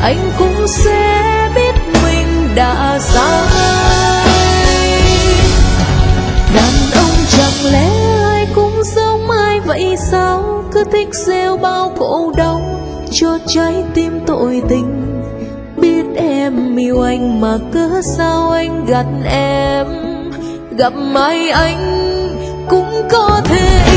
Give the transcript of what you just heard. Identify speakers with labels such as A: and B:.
A: anh cũng sẽ biết mình đã sai. Đàn ông chẳng lẽ ai cũng giống ai vậy sao, cứ thích gieo bao khổ đau cho trái tim tội tình. Biết em yêu anh mà cớ sao anh gạt em, gặp ai anh cũng có thể